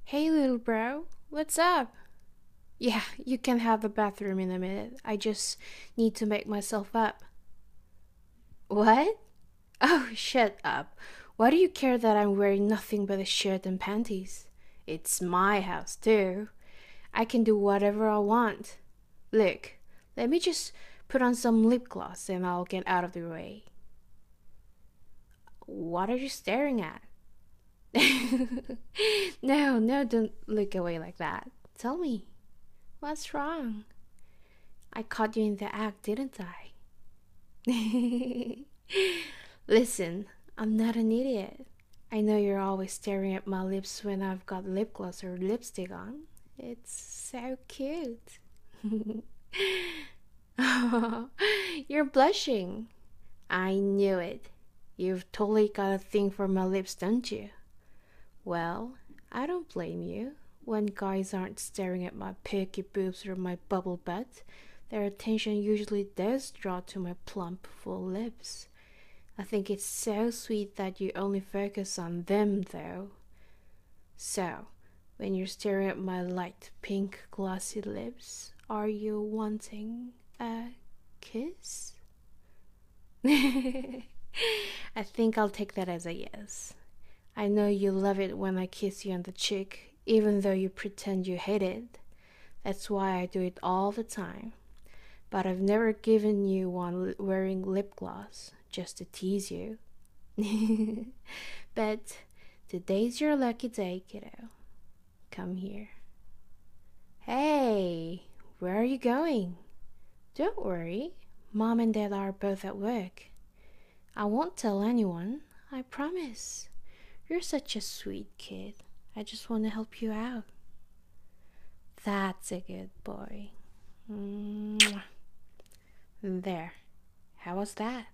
Hey, little bro, what's up? Yeah, you can have the bathroom in a minute. I just need to make myself up. What? Oh, shut up. Why do you care that I'm wearing nothing but a shirt and panties? It's my house, too. I can do whatever I want. Look, let me just put on some lip gloss and I'll get out of the way. What are you staring at? No, don't look away like that. Tell me, what's wrong? I caught you in the act, didn't I? Listen, I'm not an idiot. I know you're always staring at my lips when I've got lip gloss or lipstick on. It's so cute. Oh, you're blushing. I knew it. You've totally got a thing for my lips, don't you? Well, I don't blame you. When guys aren't staring at my perky boobs or my bubble butt, their attention usually does draw to my plump, full lips. I think it's so sweet that you only focus on them, though. So, when you're staring at my light pink, glossy lips, are you wanting a kiss? I think I'll take that as a yes. I know you love it when I kiss you on the cheek, even though you pretend you hate it. That's why I do it all the time. But I've never given you one wearing lip gloss, just to tease you. But today's your lucky day, kiddo. Come here. Hey, where are you going? Don't worry, Mom and Dad are both at work. I won't tell anyone, I promise. You're such a sweet kid. I just want to help you out. That's a good boy. Mwah. There. How was that?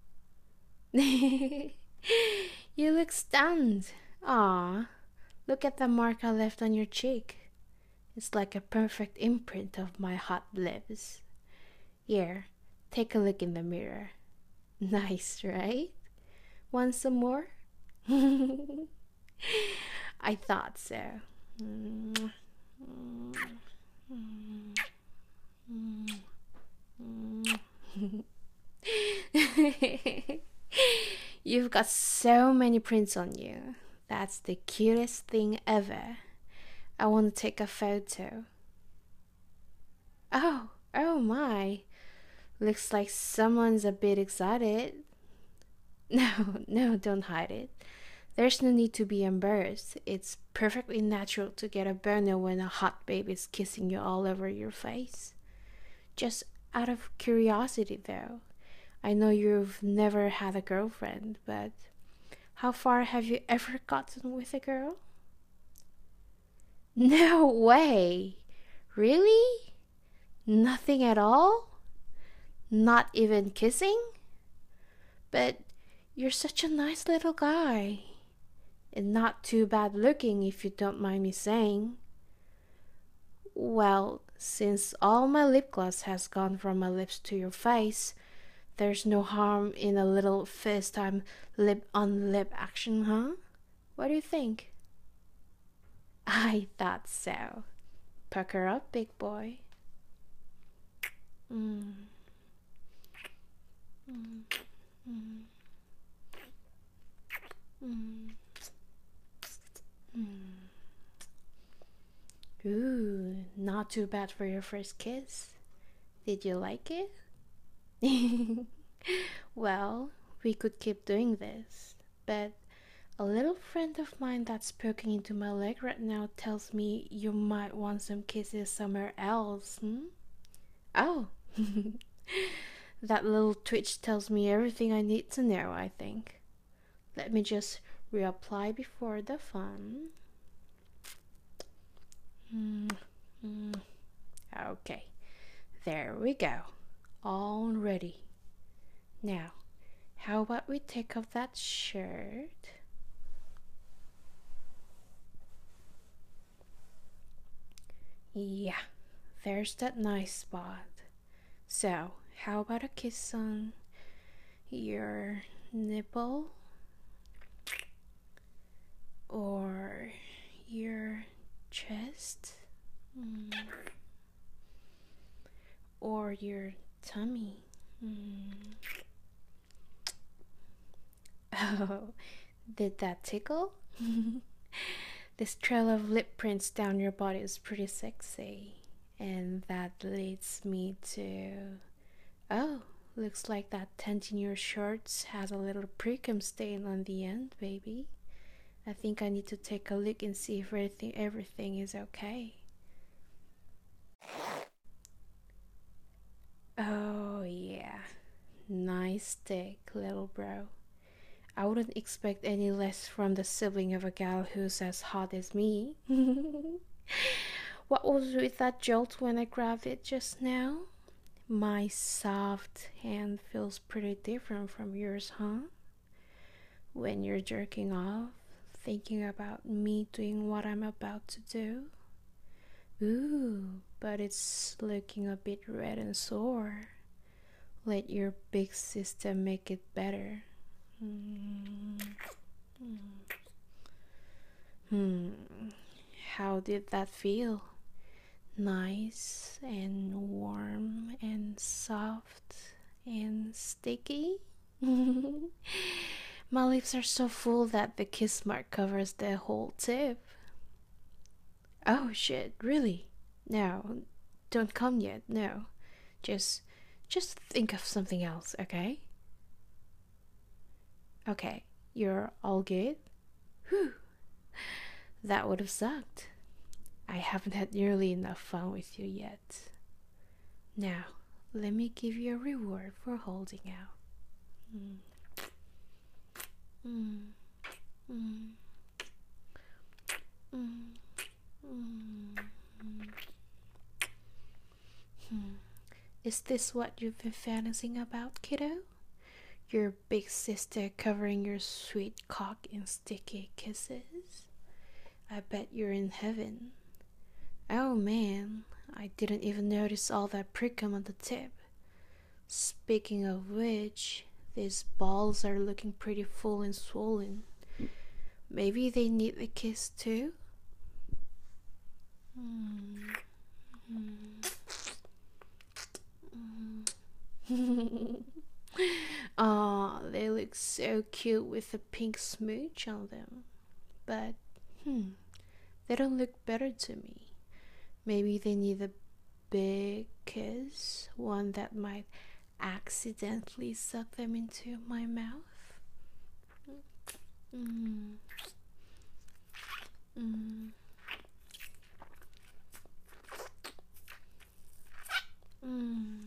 You look stunned. Aw, look at the mark I left on your cheek. It's like a perfect imprint of my hot lips. Here, take a look in the mirror. Nice, right? Want some more? I thought so. You've got so many prints on you. That's the cutest thing ever. I want to take a photo. Oh my. Looks like someone's a bit excited. No, don't hide it. There's no need to be embarrassed. It's perfectly natural to get a boner when a hot babe is kissing you all over your face. Just out of curiosity, though, I know you've never had a girlfriend, but how far have you ever gotten with a girl? No way! Really? Nothing at all? Not even kissing? But you're such a nice little guy. And not too bad looking, if you don't mind me saying. Well, since all my lip gloss has gone from my lips to your face, there's no harm in a little first time lip on lip action, huh? What do you think? I thought so. Pucker up, big boy. Mm. Mm. Mm. Mm. Mm. Ooh, not too bad for your first kiss. Did you like it? Well, we could keep doing this, but a little friend of mine that's poking into my leg right now tells me you might want some kisses somewhere else. Oh, that little twitch tells me everything I need to know, I think. Let me just reapply before the fun. Okay, there we go. All ready. Now, how about we take off that shirt? Yeah, there's that nice spot. So, how about a kiss on your nipple? Or your chest? Mm. Or your tummy? Mm. Oh, did that tickle? This trail of lip prints down your body is pretty sexy. And that leads me to... Oh, looks like that tent in your shorts has a little precum stain on the end, baby. I think I need to take a look and see if everything is okay. Oh, yeah. Nice stick, little bro. I wouldn't expect any less from the sibling of a gal who's as hot as me. What was with that jolt when I grabbed it just now? My soft hand feels pretty different from yours, huh? When you're jerking off, thinking about me doing what I'm about to do? Ooh, but it's looking a bit red and sore. Let your big sister make it better. How did that feel? Nice and warm and soft and sticky? My lips are so full that the kiss mark covers the whole tip. Oh shit, really? No, don't come yet, no. Just think of something else, okay? Okay, you're all good? Whew, that would have sucked. I haven't had nearly enough fun with you yet. Now, let me give you a reward for holding out. Mm. Mm. Mm. Mm. Is this what you've been fantasizing about, kiddo? Your big sister covering your sweet cock in sticky kisses? I bet you're in heaven. Oh man, I didn't even notice all that precum on the tip. Speaking of which, these balls are looking pretty full and swollen. Maybe they need a kiss too? Aw, they look so cute with a pink smooch on them. But, they don't look better to me. Maybe they need a big kiss, one that might accidentally suck them into my mouth. Mm. Mm. Mm.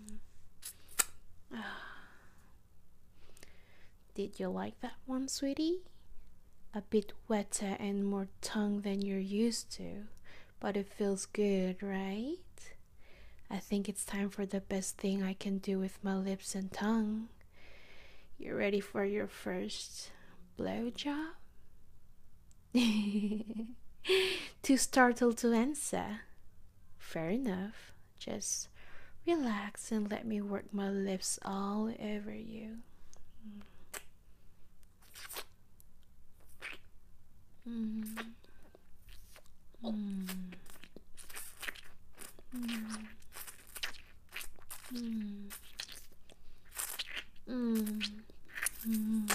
Did you like that one, sweetie? A bit wetter and more tongue than you're used to, but it feels good, right? I think it's time for the best thing I can do with my lips and tongue. You ready for your first blowjob? Too startled to answer. Fair enough. Just relax and let me work my lips all over you. Mm. Mm. Mm. Mm. Mm. Mm.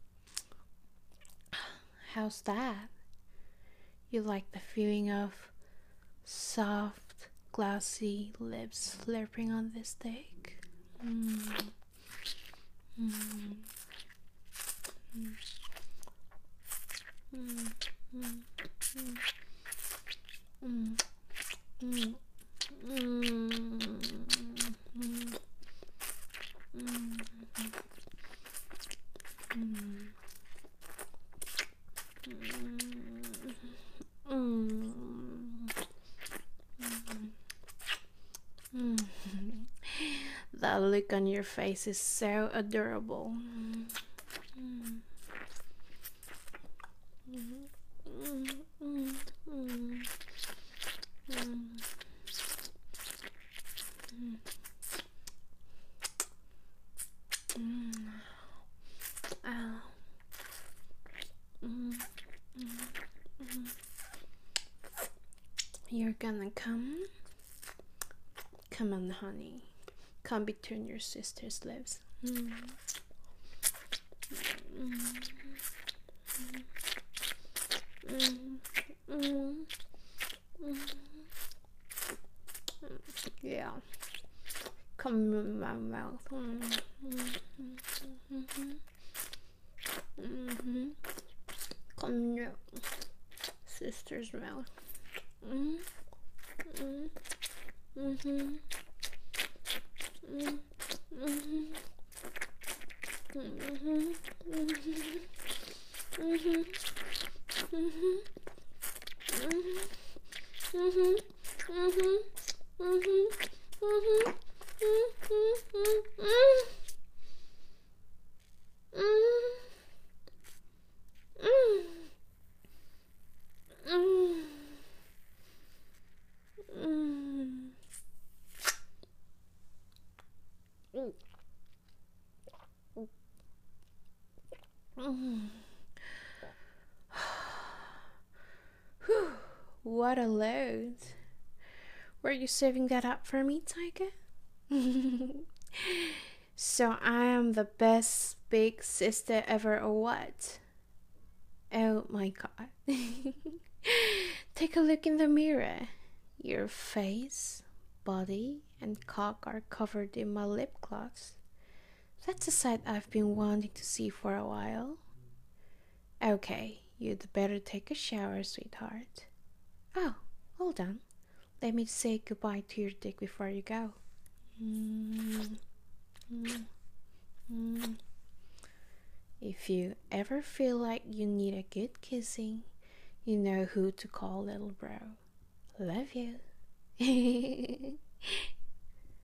How's that? You like the feeling of soft, glossy lips slurping on this steak? Mm. Mm. Mm. Mm. Mm. Mm. Mm. That look on your face is so adorable. You're gonna come? Come on, honey. Come between your sister's lips. Mm. Mm. Mm. Mm. Yeah. Come in my mouth. Come in your sister's mouth. Mm. Mm. Mhm. Mhm. Mhm. Mhm. Mhm. Mhm. Mhm. Mhm. Mhm. Mhm. What a load. Were you saving that up for me, Tiger? So I am the best big sister ever, or what? Oh my god. Take a look in the mirror. Your face, body, and cock are covered in my lip gloss. That's a sight I've been wanting to see for a while. Okay, you'd better take a shower, sweetheart. Oh, hold on. Let me say goodbye to your dick before you go. Mm, mm, mm. If you ever feel like you need a good kissing, you know who to call, little bro. Love you.